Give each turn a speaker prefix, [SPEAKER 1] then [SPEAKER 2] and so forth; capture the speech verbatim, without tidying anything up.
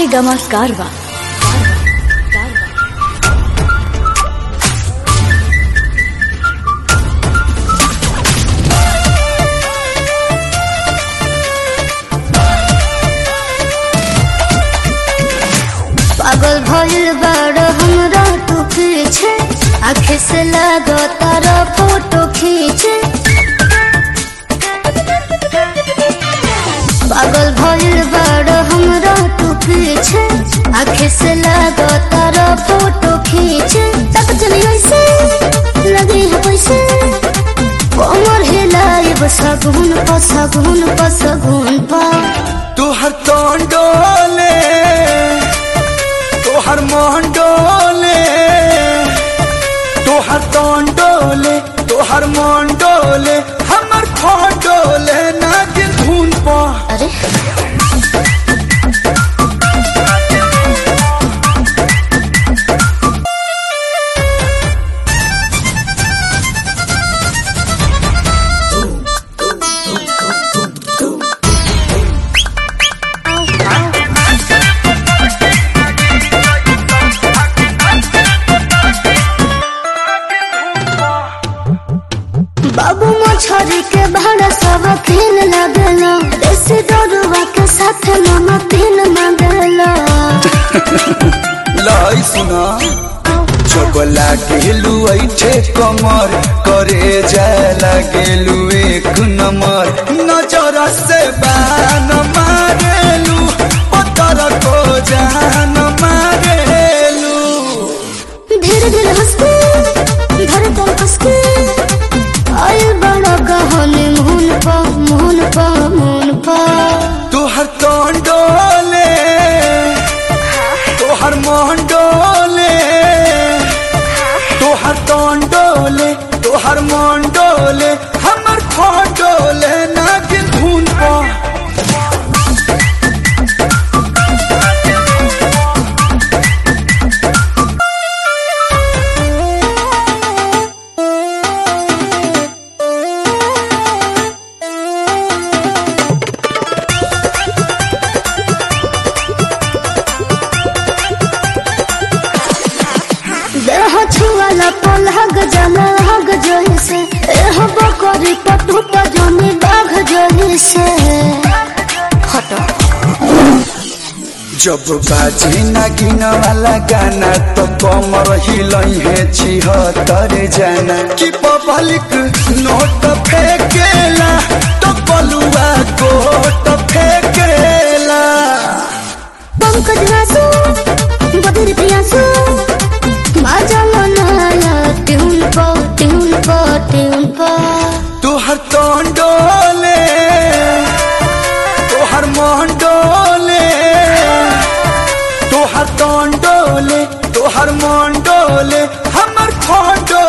[SPEAKER 1] सारे गमा कारवा।
[SPEAKER 2] पागल भइल बाड़ हमरा तू पीछे, आँखें से लागो तारा फोटो खींचे। पागल भइल बाड़ हमरा तू पीछे, आँखें से लागो तारा फोटो खींचे। तक चली ऐसे लगे है पैसे, कमर हिलाई बसगुन पसगुन पसगुन पा।
[SPEAKER 3] तू हर तोड़ डोले, तोहर मोहन डोले, तोहर तोन डोले, तोहर मोहन डोले, हमर खोन डोले नागिन धुन पा।
[SPEAKER 2] अरे बाबू मछरी के भाड़ा सब खेल लगला, देसी दरुआ के साथ नमकीन मंगला।
[SPEAKER 3] लाई सुना चबला गेलू ऐठे कमर, करे जाला गेलू एक नंबर। नजर से बान मारेलू, पत्थर को जान मारेलू।
[SPEAKER 2] धीरे धीरे हंसके धड़कन कसके आए बड़ा कहानी मुहन पा मुहन पा मुहन पा।
[SPEAKER 3] तोहर तोन डोले, तोहर मोहन डोले, तोहर तोन डोले, तोहर मोहन डोले, हमर खोन डोले नागिन धुन पा।
[SPEAKER 2] देह छुआला पलहग जला हग जैसे, एह बकरी पटू पजनी बाघ जैसे। हटो
[SPEAKER 3] जब बाजे नागिन वाला गाना तो कमर हिलई है छिहत्तर जाना। कि पब्लिक नोट फेंकेला तो बलुआ कोट फेंकेला।
[SPEAKER 2] पंकज रासू बदर प्रियासू माजा मनाया ट्यून पा ट्यून पा ट्यून पा।
[SPEAKER 3] तोहर तोन डोले, तोहर मोहन डोले, तोहर तोन डोले, तोहर मोहन डोले, हमर खोन डोले।